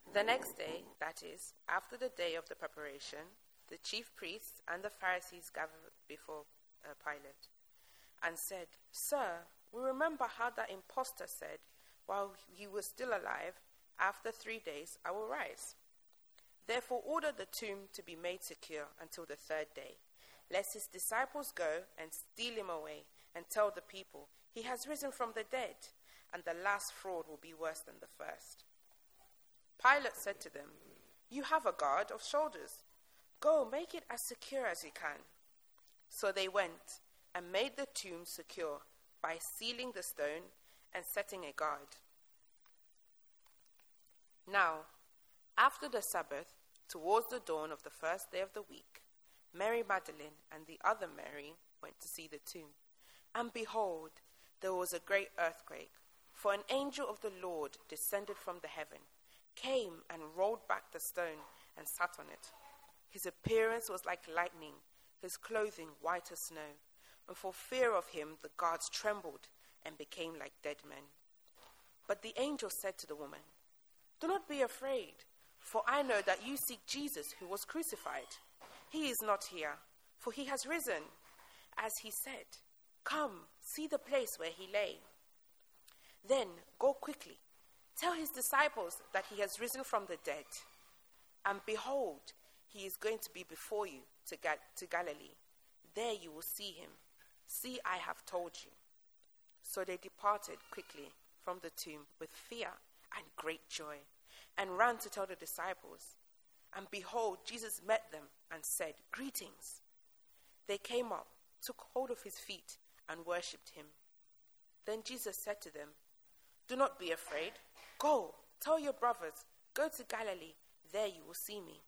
The next day, that is, after the day of the preparation, the chief priests and the Pharisees gathered before Pilate and said, "Sir, we remember how that impostor said, while he was still alive, 'After 3 days I will rise.' Therefore order the tomb to be made secure until the 3rd day, lest his disciples go and steal him away and tell the people, 'He has risen from the dead,' and the last fraud will be worse than the first." Pilate said to them, "You have a guard of soldiers. Go, make it as secure as you can." So they went and made the tomb secure by sealing the stone and setting a guard. Now, after the Sabbath, towards the dawn of the first day of the week, Mary Magdalene and the other Mary went to see the tomb. And behold, there was a great earthquake, for an angel of the Lord descended from the heaven, came and rolled back the stone and sat on it. His appearance was like lightning, his clothing white as snow, and for fear of him the guards trembled and became like dead men. But the angel said to the woman, "Do not be afraid, for I know that you seek Jesus who was crucified. He is not here, for he has risen, as he said. Come, see the place where he lay. Then go quickly. Tell his disciples that he has risen from the dead. And behold, he is going to be before you to Galilee. There you will see him. See, I have told you." So they departed quickly from the tomb with fear and great joy, and ran to tell the disciples. And behold, Jesus met them and said, "Greetings." They came up, took hold of his feet, and worshipped him. Then Jesus said to them, "Do not be afraid. Go, tell your brothers, go to Galilee, there you will see me."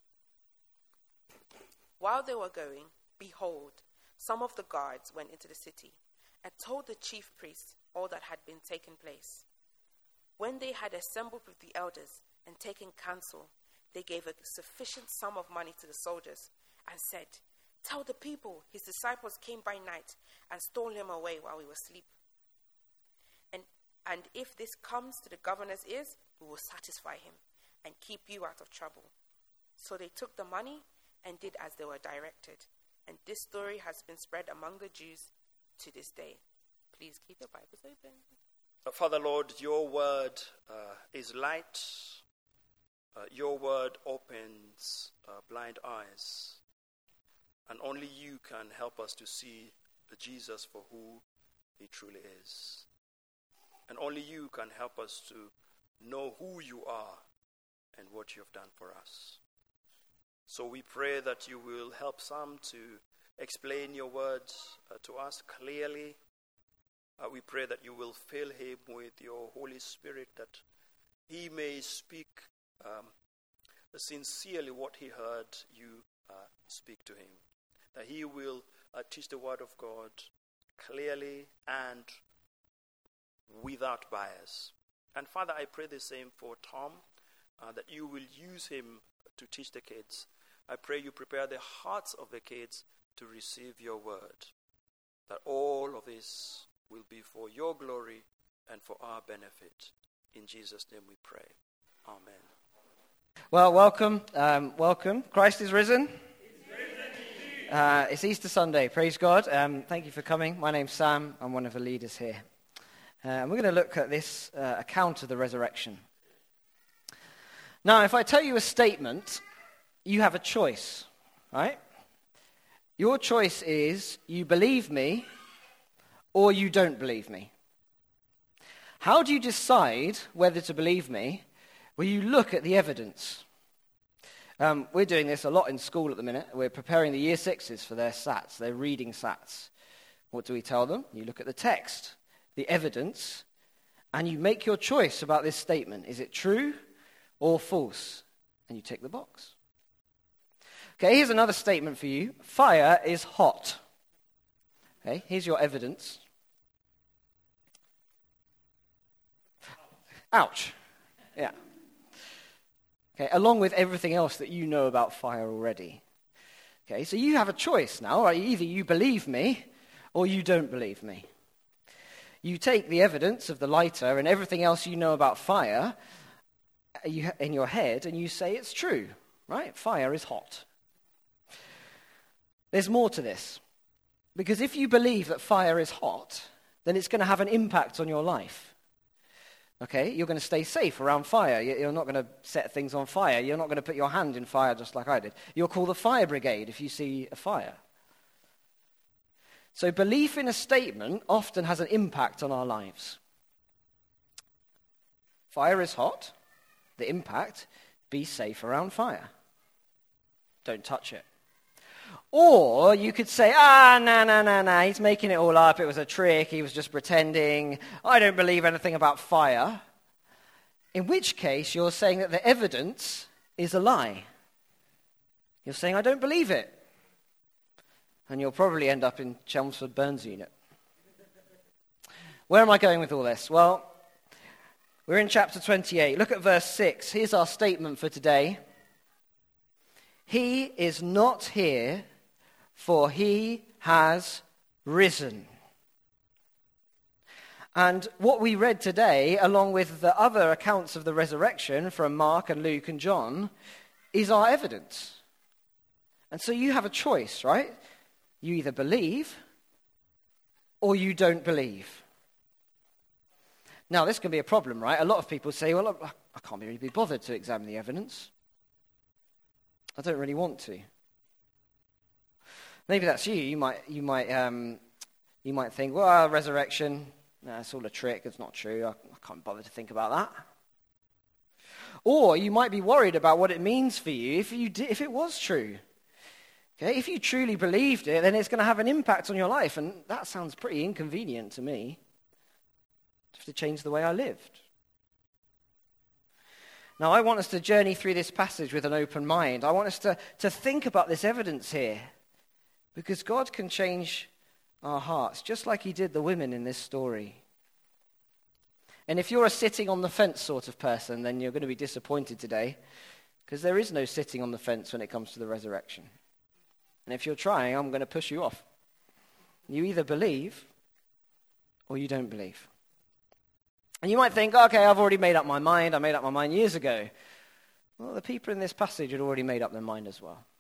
While they were going, behold, some of the guards went into the city and told the chief priests all that had been taken place. When they had assembled with the elders and taken counsel, they gave a sufficient sum of money to the soldiers and said, "Tell the people his disciples came by night and stole him away while we were asleep. And if this comes to the governor's ears, we will satisfy him and keep you out of trouble." So they took the money and did as they were directed. And this story has been spread among the Jews to this day. Please keep your Bibles open. Father, Lord, your word is light. Your word opens blind eyes. And only you can help us to see Jesus for who he truly is. And only you can help us to know who you are and what you have done for us. So we pray that you will help Sam to explain your words to us clearly. We pray that you will fill him with your Holy Spirit, that he may speak sincerely what he heard you speak to him. That he will teach the word of God clearly and without bias. And Father, I pray the same for Tom, that you will use him to teach the kids. I pray you prepare the hearts of the kids to receive your word. That all of this will be for your glory and for our benefit. In Jesus' name we pray. Amen. Well, welcome. Welcome. Christ is risen. It's Easter Sunday. Praise God. Thank you for coming. My name's Sam. I'm one of the leaders here. We're going to look at this account of the resurrection. Now, if I tell you a statement, you have a choice, right? Your choice is you believe me or you don't believe me. How do you decide whether to believe me? Well, you look at the evidence. We're doing this a lot in school at the minute. We're preparing the year sixes for their SATs, their reading SATs. What do we tell them? You look at the text, the evidence, and you make your choice about this statement. Is it true or false? And you tick the box. Okay, here's another statement for you. Fire is hot. Okay, here's your evidence. Ouch. Yeah. Okay, along with everything else that you know about fire already. Okay, so you have a choice now, right? Either you believe me or you don't believe me. You take the evidence of the lighter and everything else you know about fire, in your head and you say it's true, right? Fire is hot. There's more to this. Because if you believe that fire is hot, then it's going to have an impact on your life. Okay? You're going to stay safe around fire. You're not going to set things on fire. You're not going to put your hand in fire just like I did. You'll call the fire brigade if you see a fire. So belief in a statement often has an impact on our lives. Fire is hot. The impact, be safe around fire. Don't touch it. Or you could say, no, he's making it all up. It was a trick. He was just pretending. I don't believe anything about fire. In which case, you're saying that the evidence is a lie. You're saying, I don't believe it. And you'll probably end up in Chelmsford Burns unit. Where am I going with all this? Well, we're in chapter 28. Look at verse 6. Here's our statement for today. He is not here, for he has risen. And what we read today, along with the other accounts of the resurrection from Mark and Luke and John, is our evidence. And so you have a choice, right? You either believe or you don't believe. Now, this can be a problem, right? A lot of people say, well, I can't really be bothered to examine the evidence. I don't really want to. Maybe that's you. You might think, well, resurrection, it's all a trick. It's not true. I can't bother to think about that. Or you might be worried about what it means for you if it was true. Okay, if you truly believed it, then it's going to have an impact on your life, and that sounds pretty inconvenient to me. I have to change the way I lived. Now, I want us to journey through this passage with an open mind. I want us to think about this evidence here, because God can change our hearts, just like he did the women in this story. And if you're a sitting on the fence sort of person, then you're going to be disappointed today, because there is no sitting on the fence when it comes to the resurrection. And if you're trying, I'm going to push you off. You either believe or you don't believe. And you might think, okay, I've already made up my mind. I made up my mind years ago. Well, the people in this passage had already made up their mind as well.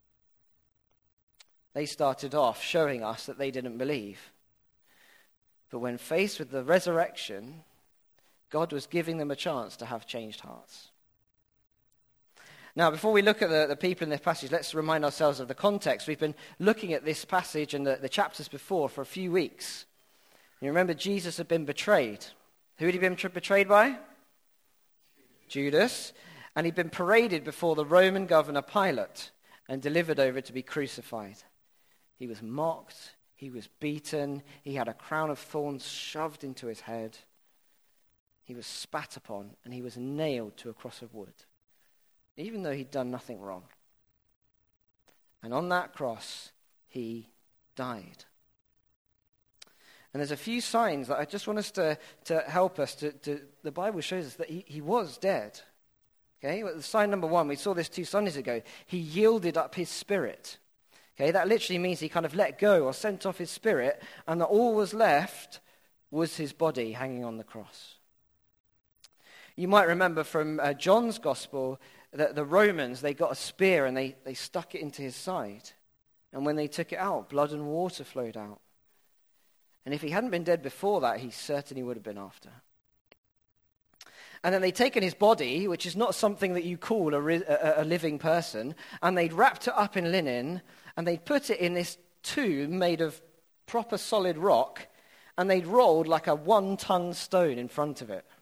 They started off showing us that they didn't believe. But when faced with the resurrection, God was giving them a chance to have changed hearts. Now, before we look at the people in this passage, let's remind ourselves of the context. We've been looking at this passage and the chapters before for a few weeks. You remember Jesus had been betrayed. Who had he been betrayed by? Judas. And he'd been paraded before the Roman governor Pilate and delivered over to be crucified. He was mocked. He was beaten. He had a crown of thorns shoved into his head. He was spat upon, and he was nailed to a cross of wood, even though he'd done nothing wrong. And on that cross, he died. And there's a few signs that I just want us to help us. The Bible shows us that he was dead. Okay, well, sign number one, we saw this 2 Sundays ago. He yielded up his spirit. Okay, that literally means he kind of let go or sent off his spirit, and that all was left was his body hanging on the cross. You might remember from John's gospel that the Romans, they got a spear and they stuck it into his side. And when they took it out, blood and water flowed out. And if he hadn't been dead before that, he certainly would have been after. And then they'd taken his body, which is not something that you call a living person, and they'd wrapped it up in linen, and they'd put it in this tomb made of proper solid rock, and they'd rolled like a 1-ton stone in front of it.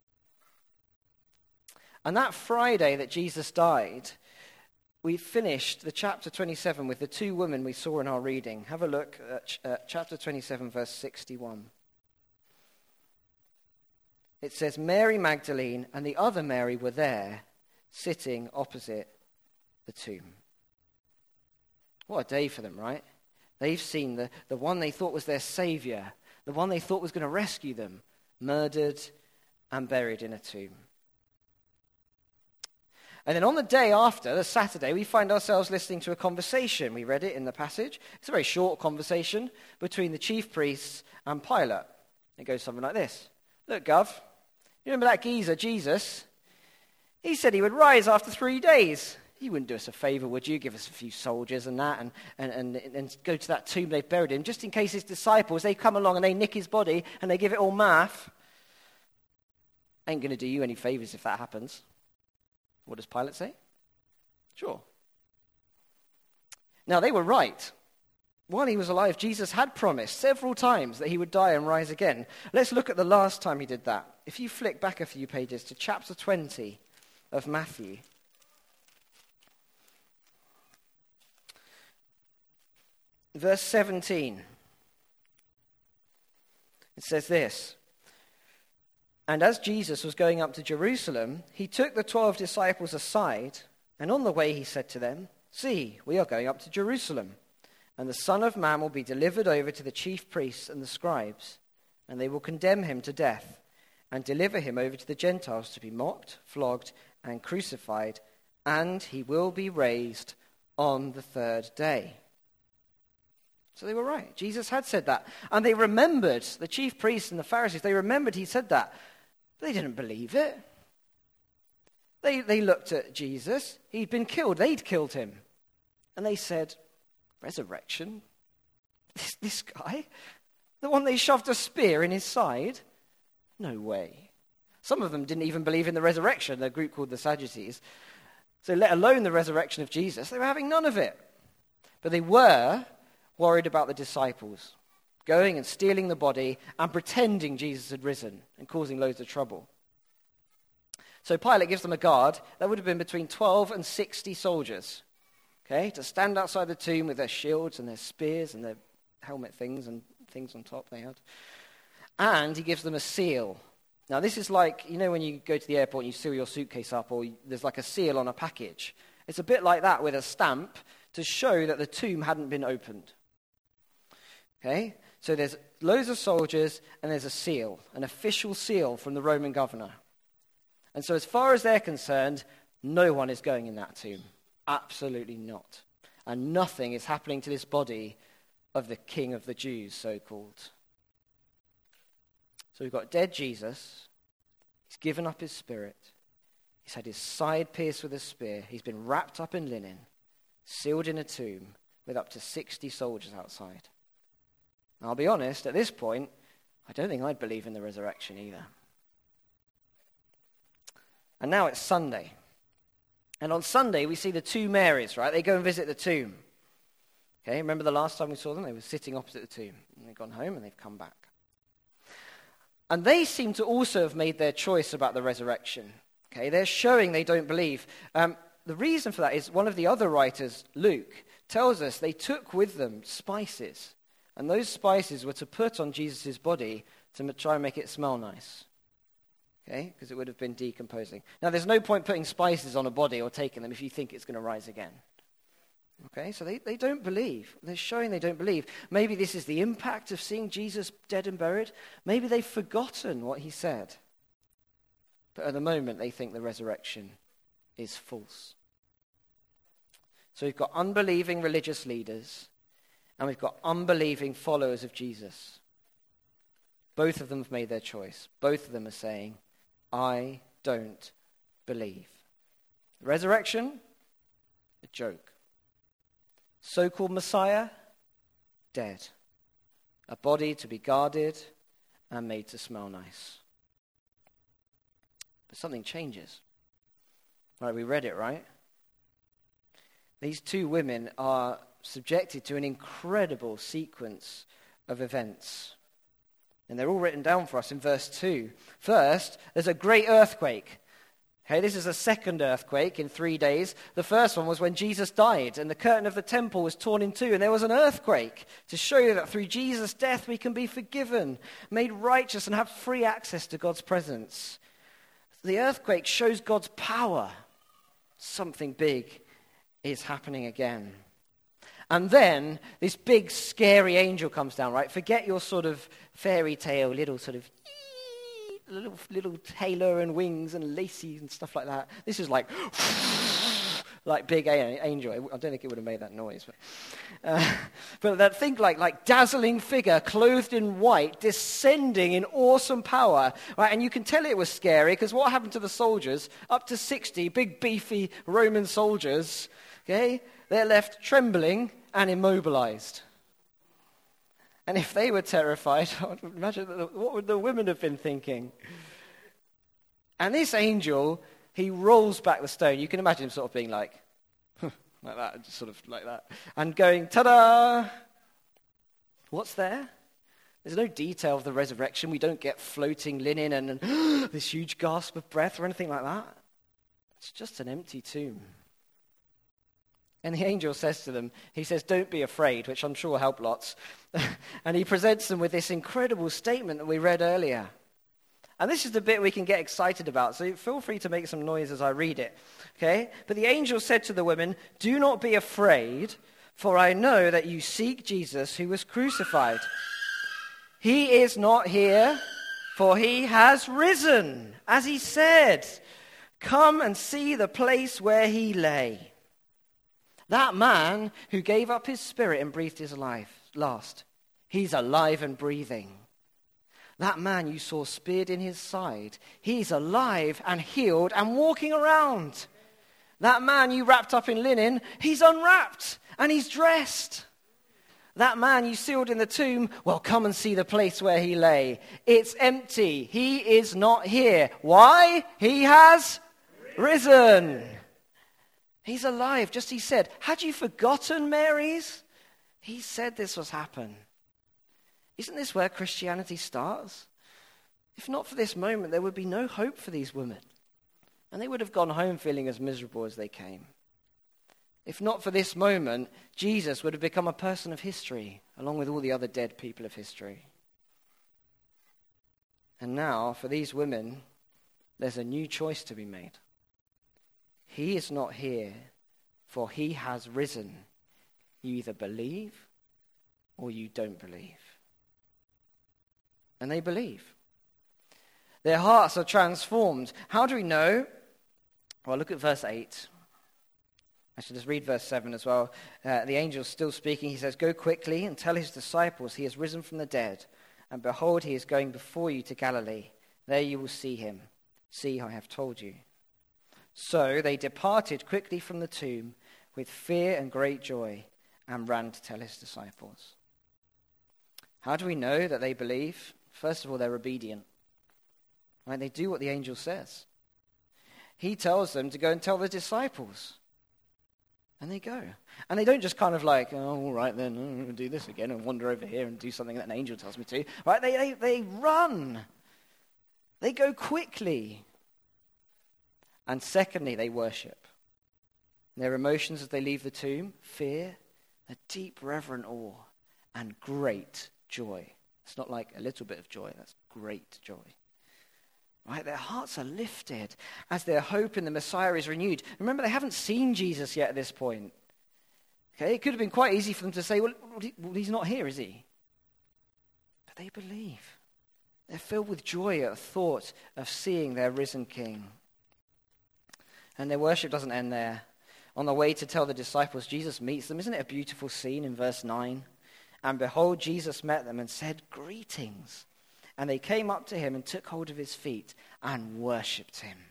And that Friday that Jesus died, we finished the chapter 27 with the 2 women we saw in our reading. Have a look at chapter 27, verse 61. It says, Mary Magdalene and the other Mary were there, sitting opposite the tomb. What a day for them, right? They've seen the one they thought was their savior, the one they thought was going to rescue them, murdered and buried in a tomb. And then on the day after, the Saturday, we find ourselves listening to a conversation. We read it in the passage. It's a very short conversation between the chief priests and Pilate. It goes something like this. Look, Gov, you remember that geezer, Jesus? He said he would rise after 3 days. You wouldn't do us a favor, would you? Give us a few soldiers and that and go to that tomb they've buried him, just in case his disciples, they come along and they nick his body and they give it all math. Ain't going to do you any favors if that happens. What does Pilate say? Sure. Now, they were right. While he was alive, Jesus had promised several times that he would die and rise again. Let's look at the last time he did that. If you flick back a few pages to chapter 20 of Matthew. Verse 17. It says this. And as Jesus was going up to Jerusalem, he took the 12 disciples aside, and on the way he said to them, "See, we are going up to Jerusalem, and the Son of Man will be delivered over to the chief priests and the scribes, and they will condemn him to death, and deliver him over to the Gentiles to be mocked, flogged, and crucified, and he will be raised on the third day." So they were right. Jesus had said that. And they remembered, the chief priests and the Pharisees, they remembered he said that. They didn't believe it. They looked at Jesus. He'd been killed. They'd killed him. And they said, resurrection? This guy? The one they shoved a spear in his side? No way. Some of them didn't even believe in the resurrection, a group called the Sadducees. So let alone the resurrection of Jesus, they were having none of it. But they were worried about the disciples going and stealing the body and pretending Jesus had risen and causing loads of trouble. So Pilate gives them a guard. That would have been between 12 and 60 soldiers, okay, to stand outside the tomb with their shields and their spears and their helmet things and things on top they had. And he gives them a seal. Now this is like, you know when you go to the airport and you seal your suitcase up, or there's like a seal on a package. It's a bit like that with a stamp to show that the tomb hadn't been opened. Okay, so there's loads of soldiers and there's a seal, an official seal from the Roman governor. And so as far as they're concerned, no one is going in that tomb. Absolutely not. And nothing is happening to this body of the King of the Jews, so-called. So we've got dead Jesus. He's given up his spirit. He's had his side pierced with a spear. He's been wrapped up in linen, sealed in a tomb with up to 60 soldiers outside. Now, I'll be honest, at this point, I don't think I'd believe in the resurrection either. And now it's Sunday. And on Sunday, we see the two Marys, right? They go and visit the tomb. Okay, remember the last time we saw them? They were sitting opposite the tomb. And they've gone home and they've come back. And they seem to also have made their choice about the resurrection. Okay, they're showing they don't believe. The reason for that is one of the other writers, Luke, tells us they took with them spices. And those spices were to put on Jesus' body to try and make it smell nice. Okay, because it would have been decomposing. Now, there's no point putting spices on a body or taking them if you think it's going to rise again. Okay, so they don't believe. They're showing they don't believe. Maybe this is the impact of seeing Jesus dead and buried. Maybe they've forgotten what he said. But at the moment, they think the resurrection is false. So we've got unbelieving religious leaders, and we've got unbelieving followers of Jesus. Both of them have made their choice. Both of them are saying, I don't believe. Resurrection? A joke. So-called Messiah? Dead. A body to be guarded and made to smell nice. But something changes. Right, we read it, right? These two women are subjected to an incredible sequence of events. And they're all written down for us in verse 2. First, there's a great earthquake. Okay, this is a second earthquake in 3 days. The first one was when Jesus died and the curtain of the temple was torn in two and there was an earthquake to show you that through Jesus' death we can be forgiven, made righteous and have free access to God's presence. The earthquake shows God's power. Something big is happening again. And then this big scary angel comes down, right? Forget your sort of fairy tale, little halo and wings and lacy and stuff like that. This is like like big angel. I don't think it would have made that noise. But that thing like dazzling figure clothed in white descending in awesome power. Right? And you can tell it was scary because what happened to the soldiers? Up to 60 big beefy Roman soldiers, okay? They're left trembling and immobilized. And if they were terrified, imagine what would the women have been thinking? And this angel, he rolls back the stone. You can imagine him sort of being like that, just sort of like that. And going, ta-da! What's there? There's no detail of the resurrection. We don't get floating linen and this huge gasp of breath or anything like that. It's just an empty tomb. And the angel says to them, he says, don't be afraid, which I'm sure will help lots. And he presents them with this incredible statement that we read earlier. And this is the bit we can get excited about, so feel free to make some noise as I read it. Okay? But the angel said to the women, do not be afraid, for I know that you seek Jesus who was crucified. He is not here, for he has risen, as he said. Come and see the place where he lay. That man who gave up his spirit and breathed his life last, he's alive and breathing. That man you saw speared in his side, he's alive and healed and walking around. That man you wrapped up in linen, he's unwrapped and he's dressed. That man you sealed in the tomb, well, come and see the place where he lay. It's empty. He is not here. Why? He has risen. He's alive, just he said. Had you forgotten, Marys? He said this was happen. Isn't this where Christianity starts? If not for this moment, there would be no hope for these women. And they would have gone home feeling as miserable as they came. If not for this moment, Jesus would have become a person of history, along with all the other dead people of history. And now, for these women, there's a new choice to be made. He is not here, for he has risen. You either believe or you don't believe. And they believe. Their hearts are transformed. How do we know? Well, look at verse 8. I should just read verse 7 as well. The angel's still speaking. He says, go quickly and tell his disciples he has risen from the dead. And behold, he is going before you to Galilee. There you will see him. See, I have told you. So they departed quickly from the tomb with fear and great joy and ran to tell his disciples. How do we know that they believe? First of all, they're obedient. Right? They do what the angel says. He tells them to go and tell the disciples. And they go. And they don't just kind of like, oh, all right then, I'm going to do this again and wander over here and do something that an angel tells me to. Right? They run. They go quickly. And secondly, they worship. Their emotions as they leave the tomb, fear, a deep reverent awe, and great joy. It's not like a little bit of joy, that's great joy. Right? Their hearts are lifted as their hope in the Messiah is renewed. Remember, they haven't seen Jesus yet at this point. Okay, it could have been quite easy for them to say, well, he's not here, is he? But they believe. They're filled with joy at the thought of seeing their risen King. And their worship doesn't end there. On the way to tell the disciples, Jesus meets them. Isn't it a beautiful scene in verse 9? And behold, Jesus met them and said, greetings. And they came up to him and took hold of his feet and worshipped him.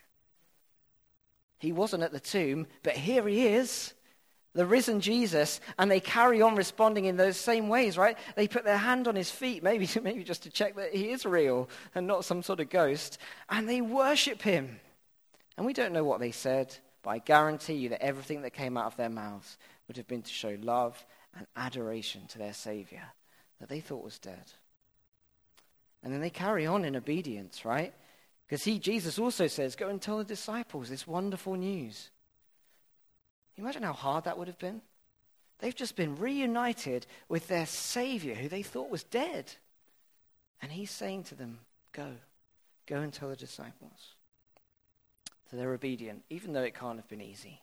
He wasn't at the tomb, but here he is, the risen Jesus, and they carry on responding in those same ways, right? They put their hand on his feet, maybe just to check that he is real and not some sort of ghost, and they worship him. And we don't know what they said, but I guarantee you that everything that came out of their mouths would have been to show love and adoration to their Savior that they thought was dead. And then they carry on in obedience, right? Because Jesus also says, go and tell the disciples this wonderful news. Can you imagine how hard that would have been? They've just been reunited with their Savior who they thought was dead. And he's saying to them, go and tell the disciples. So they're obedient, even though it can't have been easy.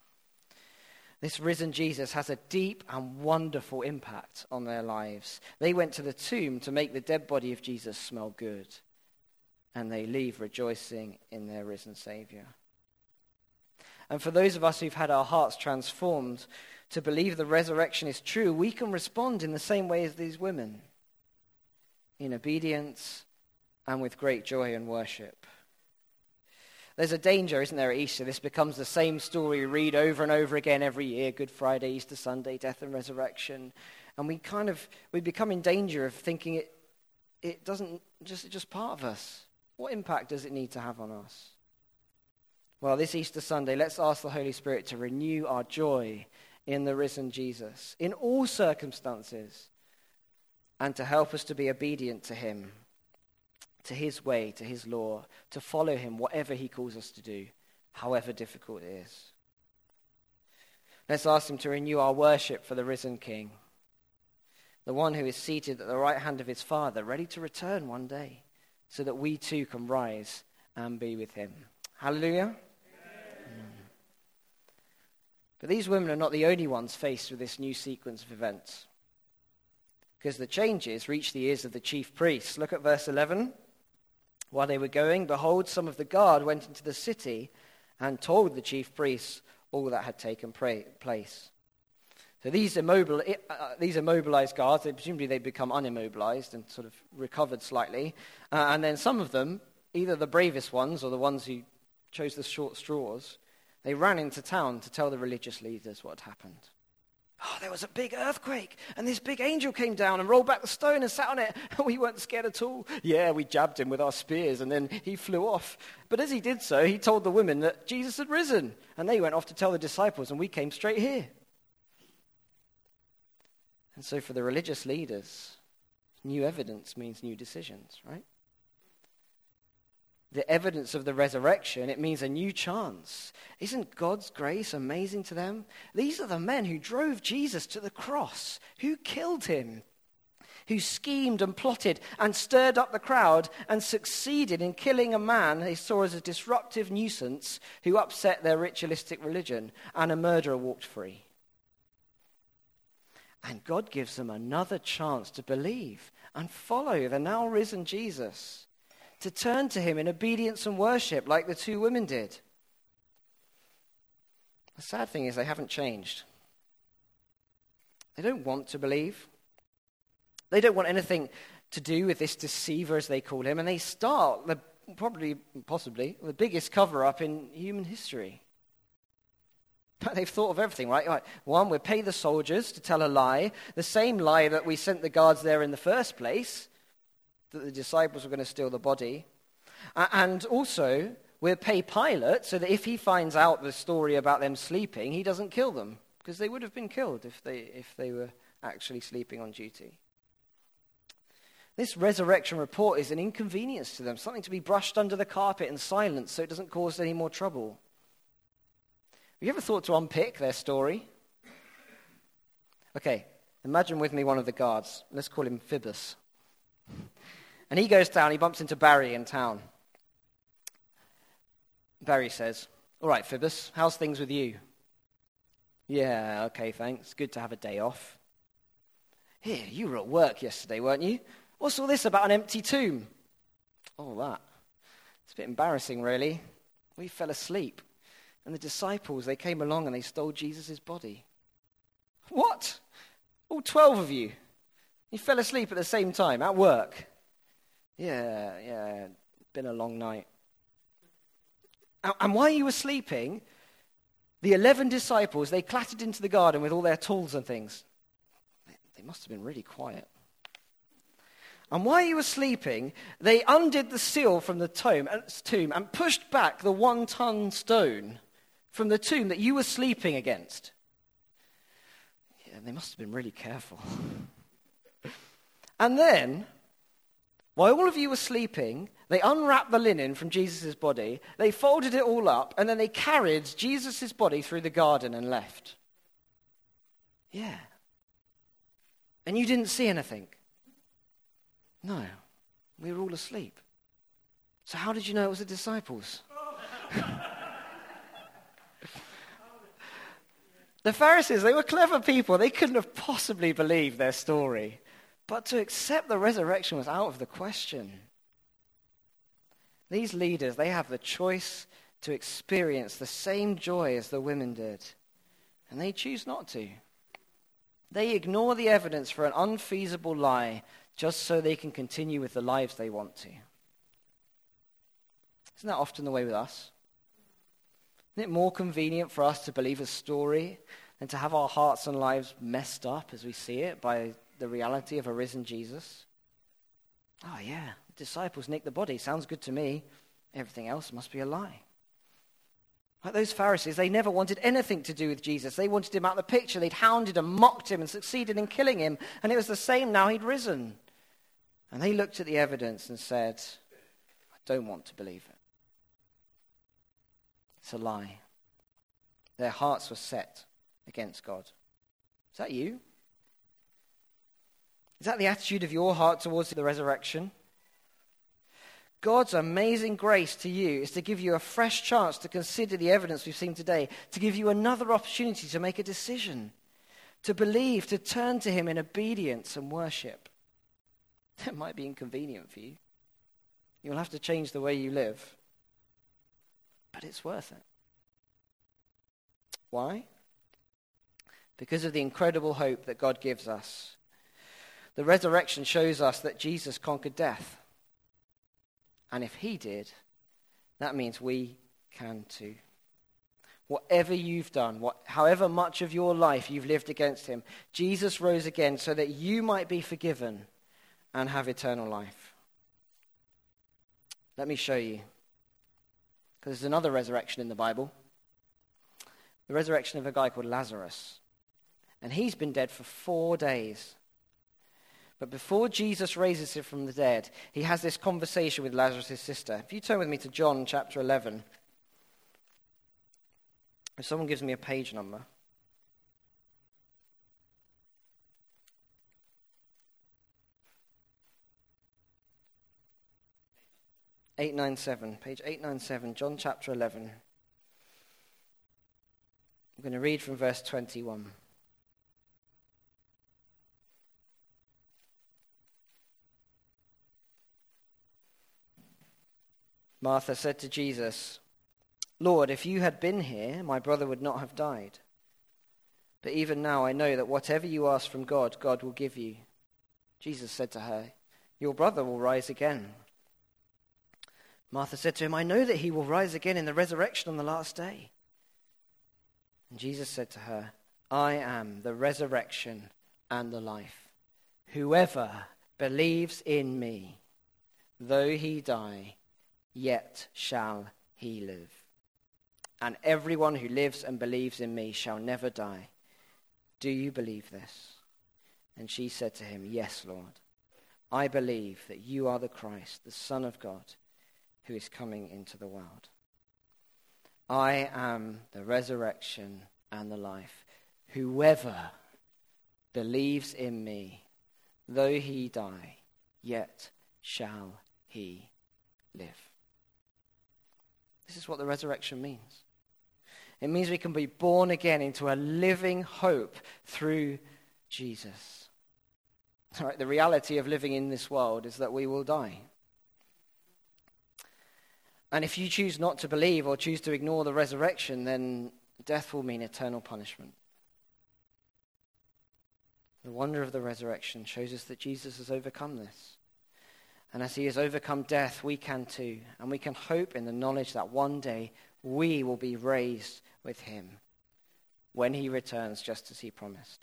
This risen Jesus has a deep and wonderful impact on their lives. They went to the tomb to make the dead body of Jesus smell good. And they leave rejoicing in their risen Savior. And for those of us who've had our hearts transformed to believe the resurrection is true, we can respond in the same way as these women, in obedience and with great joy and worship. There's a danger, isn't there, at Easter? This becomes the same story we read over and over again every year: Good Friday, Easter Sunday, death and resurrection. And we become in danger of thinking it's just part of us. What impact does it need to have on us? Well, this Easter Sunday, let's ask the Holy Spirit to renew our joy in the risen Jesus in all circumstances, and to help us to be obedient to him, to his way, to his law, to follow him whatever he calls us to do, however difficult it is. Let's ask him to renew our worship for the risen King, the one who is seated at the right hand of his Father, ready to return one day, so that we too can rise and be with him. Hallelujah. But these women are not the only ones faced with this new sequence of events, because the changes reached the ears of the chief priests. Look at verse 11. While they were going, behold, some of the guard went into the city and told the chief priests all that had taken place. So these immobilized guards, presumably they'd become unimmobilized and sort of recovered slightly. And then some of them, either the bravest ones or the ones who chose the short straws, they ran into town to tell the religious leaders what had happened. Oh, there was a big earthquake, and this big angel came down and rolled back the stone and sat on it. We weren't scared at all. Yeah, we jabbed him with our spears, and then he flew off. But as he did so, he told the women that Jesus had risen, and they went off to tell the disciples, and we came straight here. And so for the religious leaders, new evidence means new decisions, right? The evidence of the resurrection, it means a new chance. Isn't God's grace amazing to them? These are the men who drove Jesus to the cross, who killed him, who schemed and plotted and stirred up the crowd and succeeded in killing a man they saw as a disruptive nuisance who upset their ritualistic religion, and a murderer walked free. And God gives them another chance to believe and follow the now risen Jesus, to turn to him in obedience and worship like the two women did. The sad thing is they haven't changed. They don't want to believe. They don't want anything to do with this deceiver, as they call him, and they start possibly the biggest cover-up in human history. But they've thought of everything, right? One, we'll pay the soldiers to tell a lie, the same lie that we sent the guards there in the first place, that the disciples were going to steal the body. And also, we'll pay Pilate so that if he finds out the story about them sleeping, he doesn't kill them, because they would have been killed if they were actually sleeping on duty. This resurrection report is an inconvenience to them, something to be brushed under the carpet and silenced so it doesn't cause any more trouble. Have you ever thought to unpick their story? Okay, imagine with me one of the guards. Let's call him Phoebus. And he goes down, he bumps into Barry in town. Barry says, "All right, Phoebus, how's things with you?" "Yeah, okay, thanks. Good to have a day off." "Here, you were at work yesterday, weren't you? What's all this about an empty tomb?" "Oh, that. It's a bit embarrassing, really. We fell asleep. And the disciples, they came along and they stole Jesus' body." "What? All 12 of you? You fell asleep at the same time, at work?" Yeah, been a long night." "And while you were sleeping, the 11 disciples, they clattered into the garden with all their tools and things." They must have been really quiet. "And while you were sleeping, they undid the seal from the tomb and pushed back the 1-ton stone from the tomb that you were sleeping against." Yeah, they must have been really careful. "And then, while all of you were sleeping, they unwrapped the linen from Jesus' body, they folded it all up, and then they carried Jesus' body through the garden and left." Yeah. "And you didn't see anything?" "No, we were all asleep." "So how did you know it was the disciples?" The Pharisees, they were clever people. They couldn't have possibly believed their story. But to accept the resurrection was out of the question. These leaders, they have the choice to experience the same joy as the women did, and they choose not to. They ignore the evidence for an unfeasible lie just so they can continue with the lives they want to. Isn't that often the way with us? Isn't it more convenient for us to believe a story than to have our hearts and lives messed up as we see it by the reality of a risen Jesus? Oh yeah, the disciples nicked the body. Sounds good to me. Everything else must be a lie. Like those Pharisees, they never wanted anything to do with Jesus. They wanted him out of the picture. They'd hounded and mocked him and succeeded in killing him. And it was the same now he'd risen. And they looked at the evidence and said, I don't want to believe it. It's a lie. Their hearts were set against God. Is that you? Is that the attitude of your heart towards the resurrection? God's amazing grace to you is to give you a fresh chance to consider the evidence we've seen today, to give you another opportunity to make a decision, to believe, to turn to him in obedience and worship. That might be inconvenient for you. You'll have to change the way you live. But it's worth it. Why? Because of the incredible hope that God gives us. The resurrection shows us that Jesus conquered death. And if he did, that means we can too. Whatever you've done, however much of your life you've lived against him, Jesus rose again so that you might be forgiven and have eternal life. Let me show you. Because there's another resurrection in the Bible. The resurrection of a guy called Lazarus. And he's been dead for 4 days. But before Jesus raises him from the dead, he has this conversation with Lazarus' sister. If you turn with me to John chapter 11. If someone gives me a page number. Page 897, John chapter 11. I'm going to read from verse 21. Martha said to Jesus, Lord, if you had been here, my brother would not have died. But even now I know that whatever you ask from God, God will give you. Jesus said to her, your brother will rise again. Martha said to him, I know that he will rise again in the resurrection on the last day. And Jesus said to her, I am the resurrection and the life. Whoever believes in me, though he die, yet shall he live. And everyone who lives and believes in me shall never die. Do you believe this? And she said to him, yes, Lord. I believe that you are the Christ, the Son of God, who is coming into the world. I am the resurrection and the life. Whoever believes in me, though he die, yet shall he live. This is what the resurrection means. It means we can be born again into a living hope through Jesus. All right, the reality of living in this world is that we will die. And if you choose not to believe or choose to ignore the resurrection, then death will mean eternal punishment. The wonder of the resurrection shows us that Jesus has overcome this. And as he has overcome death, we can too. And we can hope in the knowledge that one day we will be raised with him when he returns, just as he promised.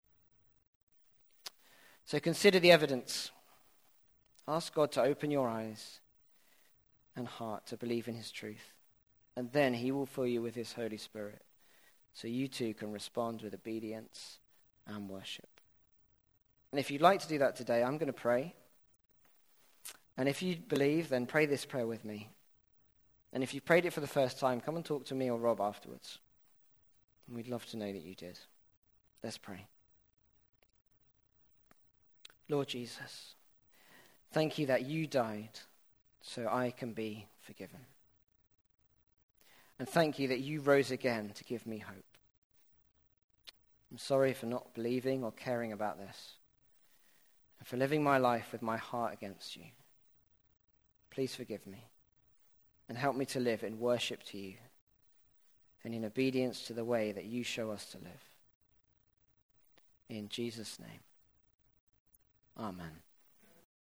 So consider the evidence. Ask God to open your eyes and heart to believe in his truth. And then he will fill you with his Holy Spirit, so you too can respond with obedience and worship. And if you'd like to do that today, I'm going to pray. And if you believe, then pray this prayer with me. And if you prayed it for the first time, come and talk to me or Rob afterwards. And we'd love to know that you did. Let's pray. Lord Jesus, thank you that you died so I can be forgiven. And thank you that you rose again to give me hope. I'm sorry for not believing or caring about this, and for living my life with my heart against you. Please forgive me. and help me to live in worship to you and in obedience to the way that you show us to live. In Jesus' name, amen.